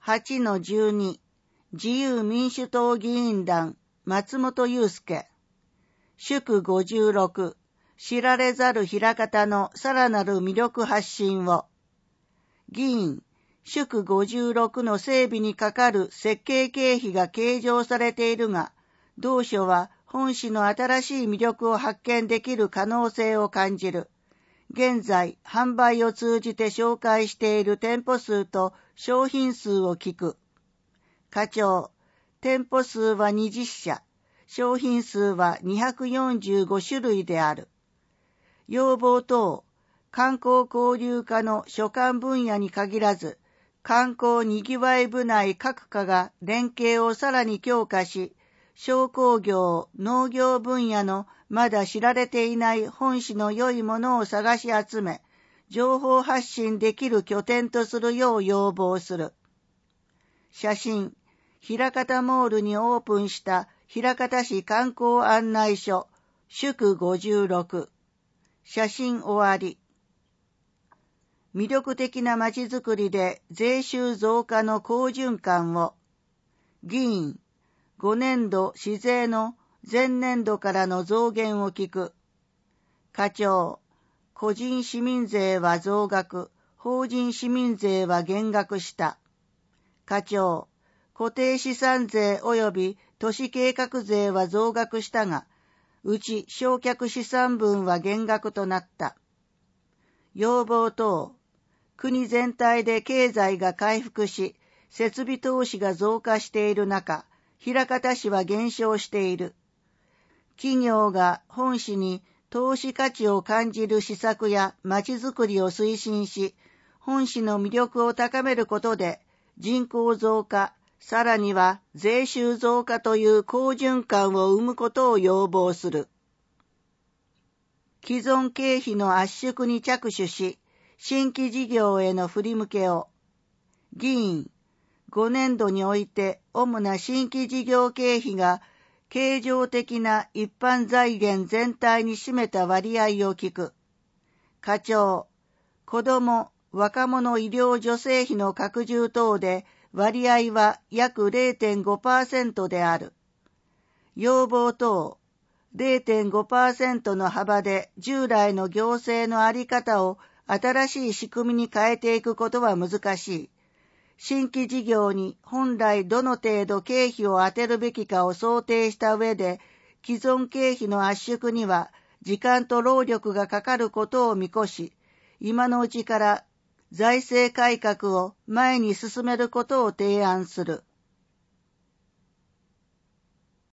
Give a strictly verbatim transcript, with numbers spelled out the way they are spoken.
はちのじゅうに 自由民主党議員団松本祐介。祝ごじゅうろく知られざる枚方のさらなる魅力発信を。議員、祝ごじゅうろくの整備にかかる設計経費が計上されているが、同書は本市の新しい魅力を発見できる可能性を感じる。現在、販売を通じて紹介している店舗数と商品数を聞く。課長、店舗数はにじゅっしゃ、商品数はにひゃくよんじゅうごしゅるいである。要望等、観光交流課の所管分野に限らず、観光にぎわい部内各課が連携をさらに強化し、商工業、農業分野のまだ知られていない本市の良いものを探し集め、情報発信できる拠点とするよう要望する。写真、枚方モールにオープンした枚方市観光案内所、祝ごじゅうろく。写真終わり。魅力的なまちづくりで税収増加の好循環を。議員、ごねんど市税の前年度からの増減を聞く。課長、個人市民税は増額、法人市民税は減額した。課長、固定資産税及び都市計画税は増額したが、うち償却資産分は減額となった。要望等、国全体で経済が回復し、設備投資が増加している中、枚方市は減少している。企業が本市に投資価値を感じる施策やまちづくりを推進し、本市の魅力を高めることで、人口増加、さらには税収増加という好循環を生むことを要望する。既存経費の圧縮に着手し、新規事業への振り向けを。議員、ごねんどにおいて主な新規事業経費が経常的な一般財源全体に占めた割合を聞く。課長、子ども、若者医療助成費の拡充等で割合は約 れいてんごパーセント である。要望等、れいてんごパーセント の幅で従来の行政の在り方を新しい仕組みに変えていくことは難しい。新規事業に本来どの程度経費を充てるべきかを想定した上で、既存経費の圧縮には時間と労力がかかることを見越し、今のうちから財政改革を前に進めることを提案する。